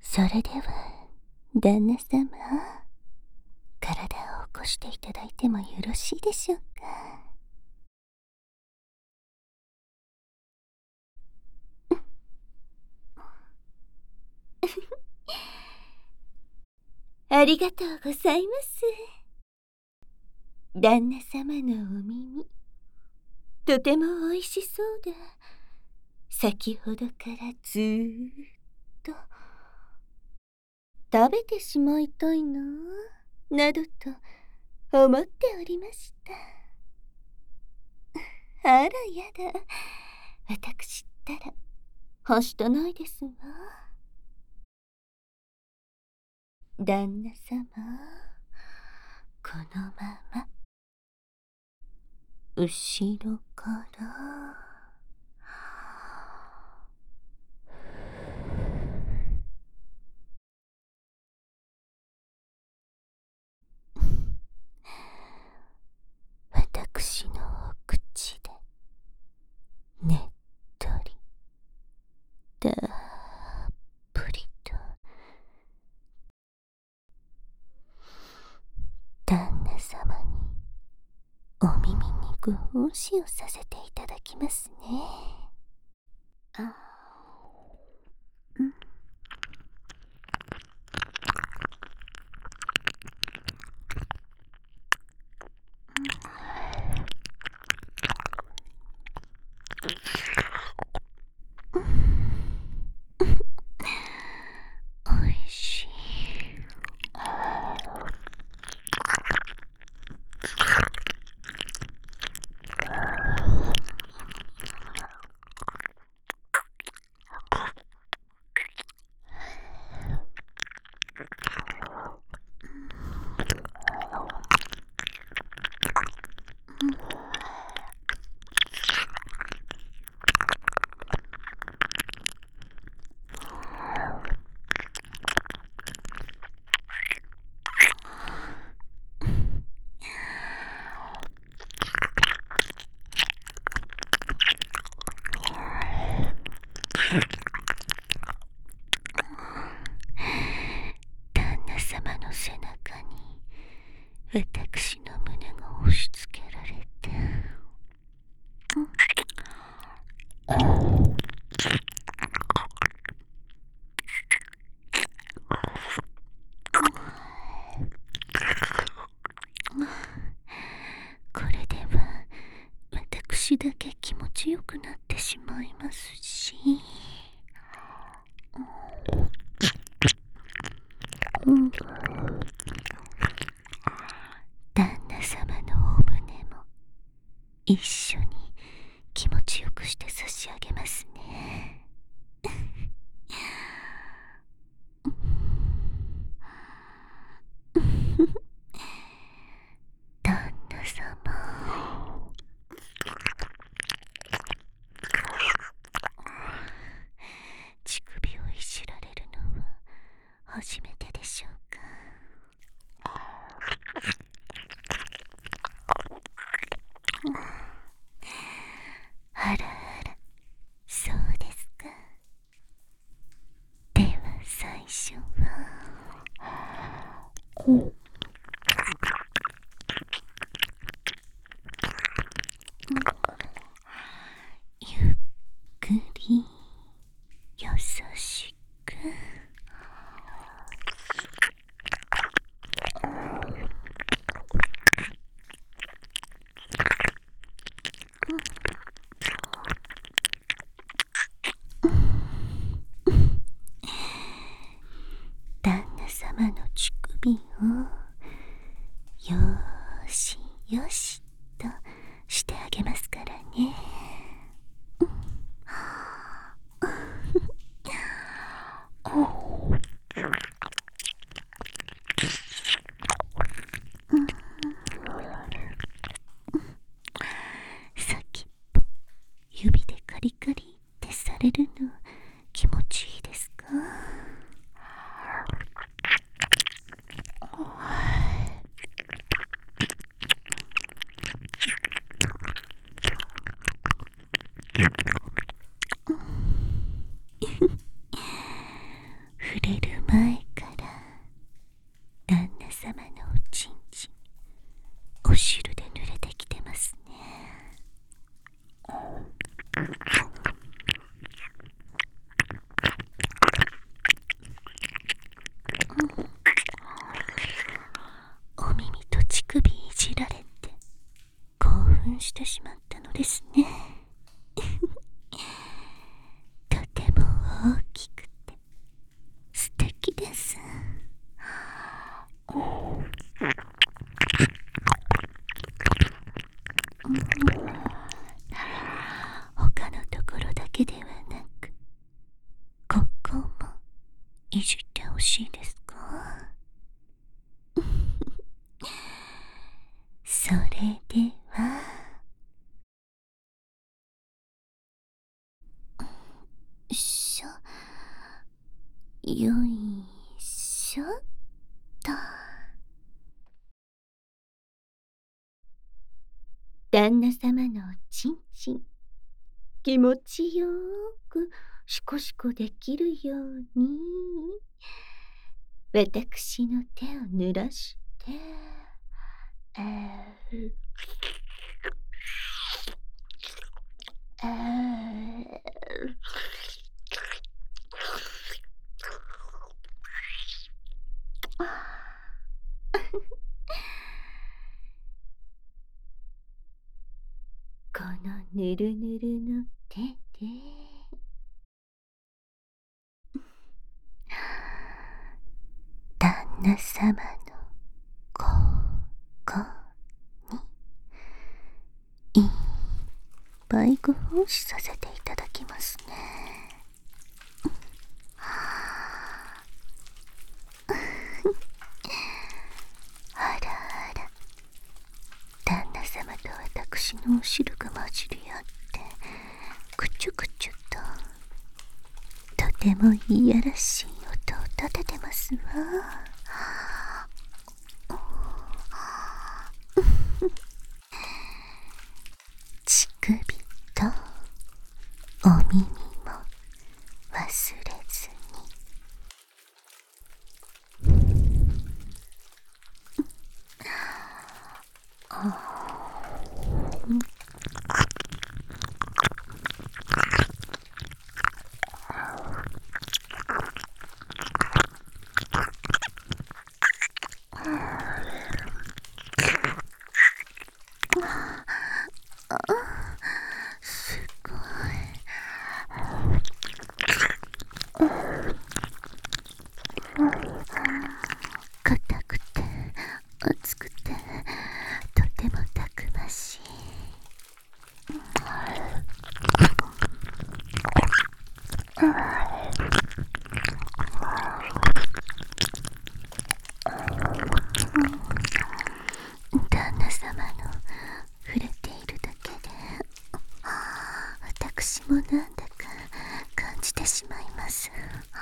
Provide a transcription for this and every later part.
それでは旦那様、体を起こしていただいてもよろしいでしょうか。ありがとうございます。旦那様のお耳、とてもおいしそうで、先ほどからずーっと食べてしまいたいな、などと思っておりました。あらやだ、私ったらはしたないですわ。旦那様、このまま後ろから私のお口でねっとりたっぷりと旦那様にお耳にご奉仕をさせていただきますね。あ、おいしい。旦那様の背中に私の胸が押し付けられて、これでは私だけ気持ちよくなってしまいますし、旦那様のお胸も一緒に気持ちよくして差し上げますね。旦那様、乳首をいじられるのは初めてでしょうか。あらあら、そうですか。では最初はゆっくり優しく、旦那様の乳首をよーしよしとしてあげますからね。先っぽ指でカリカリってされるの気持ちいいですか？触れる前から旦那様のおちんちんお汁で濡れてきてますね。お耳と乳首いじられて興奮してしまったのですね。とても大きくて素敵です。他のところだけではなくここもいじってほしいですか？それではよいしょっと。旦那様のおちんちん気持ちよーくシコシコできるように私の手を濡らして、このぬるぬるの手で旦那様のここにいっぱいご奉仕させていただきますね。あらあら、旦那様と私のお汁が混じり合ってくちゅくちゅととてもいやらしい音を立ててますわ。乳首とお耳も忘れずに。すごい硬くて熱くてとてもたくましい。旦那様の触れているだけで私もなんだか感じてしまいます。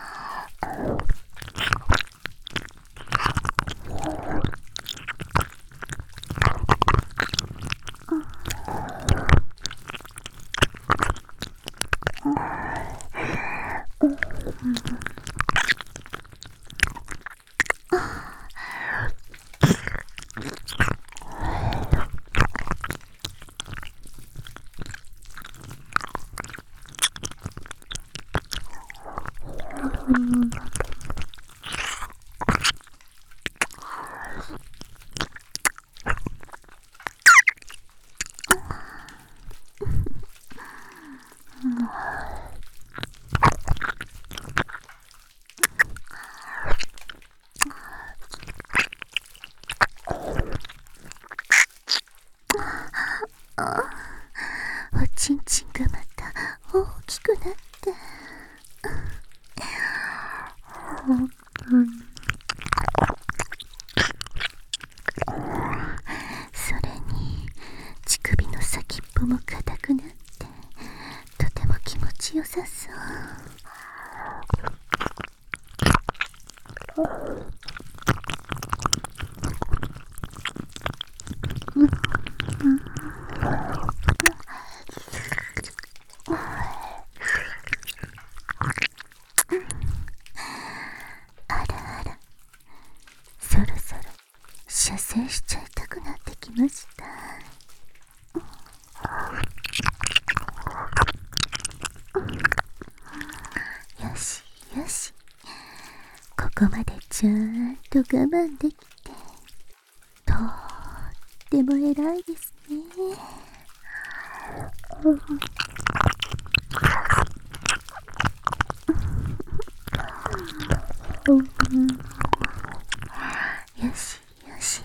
おちんちんがまた大きくなって、それに乳首の先っぽも硬くなってとても気持ちよさそう。あら射しちゃいたくなってきました。よしよし、ここまでちゃんと我慢できてとっても偉いですね。よしよし、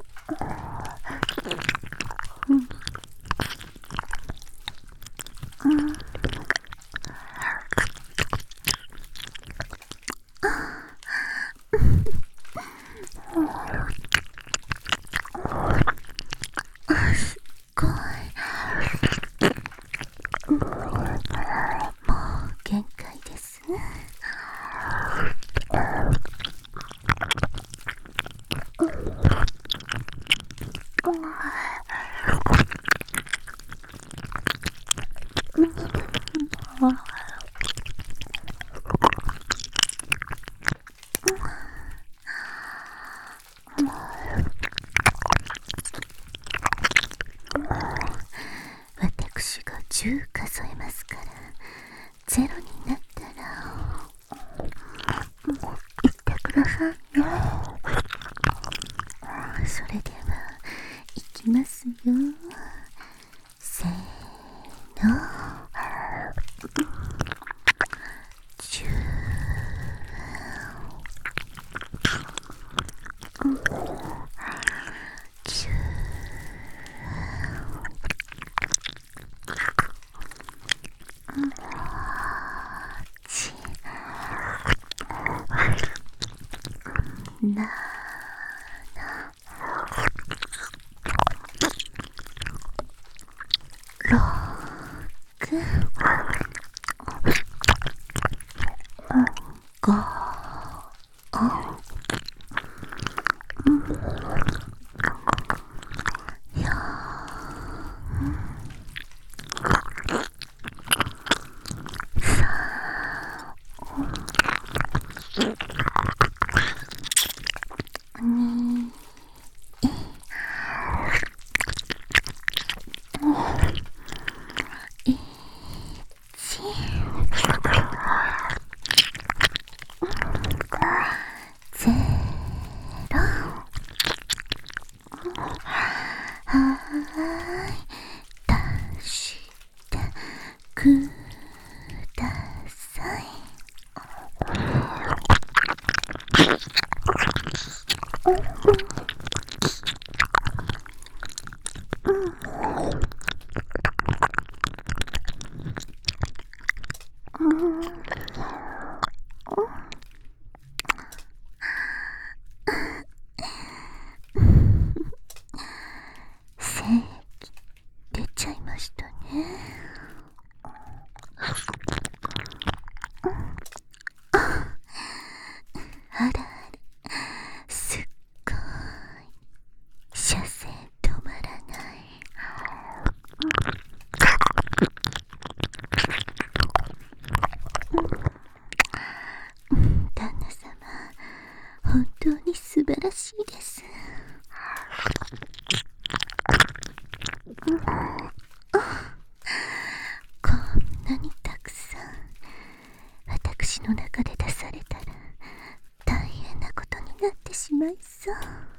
すっごい、もう限界です。私が10数えますから、0になったら言ってくださいね。それではいきますよ。せーの、10、な、6、5、2、0。はーい、出してください。精液出ちゃいましたね。あらあら、すっごい射精止まらない。旦那様、本当に素晴らしいです。こんなにたくさん私の中で出されたら大変なことになってしまいそう。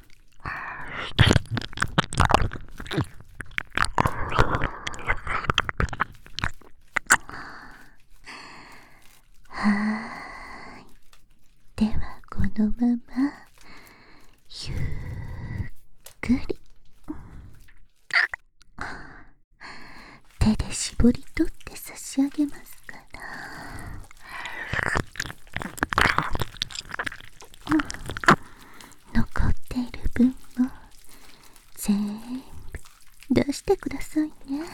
はーい、ではこのままゆっくり手で絞り取って差し上げますから。残っている分も全部出してくださいね。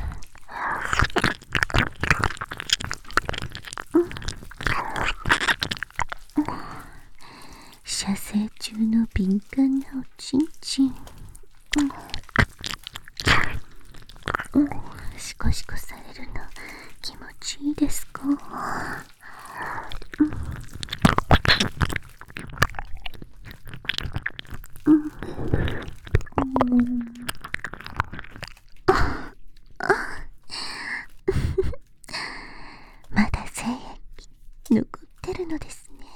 射精中の敏感なおちんちん、シコシコされるの残ってるのですね。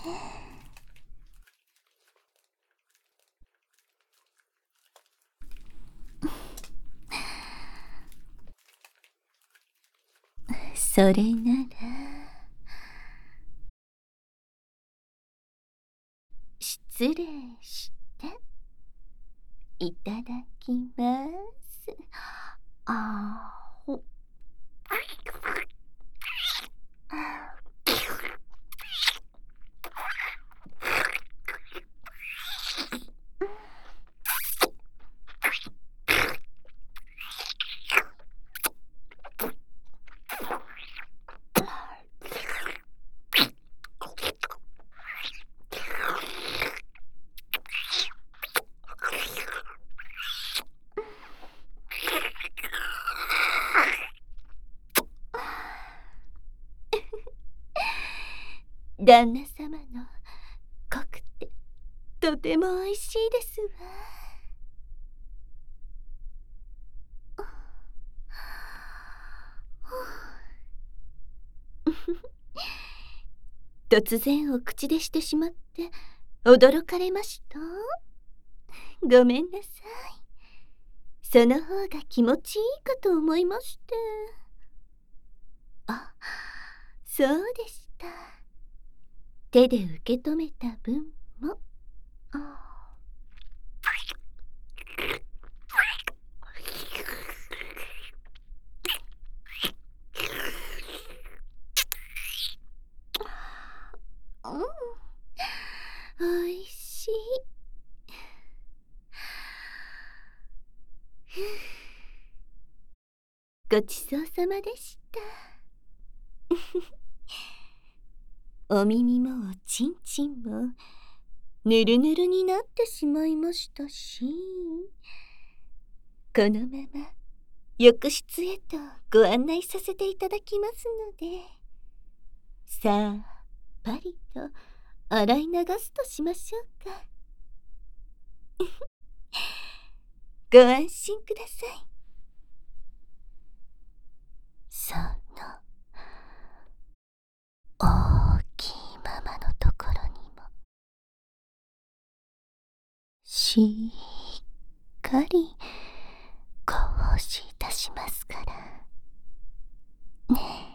それなら失礼していただきます。ほ。旦那様の濃くてとてもおいしいですわ。突然お口でしてしまって驚かれました。ごめんなさい。その方が気持ちいいかと思いまして。あ、そうでした。手で受け止めた分も。おいしい。ごちそうさまでした。お耳もおちんちんもぬるぬるになってしまいましたし、このまま浴室へとご案内させていただきますので、さっぱりと洗い流すとしましょうか。ご安心ください。その大きいママのところにもしっかりご奉仕いたしますからね。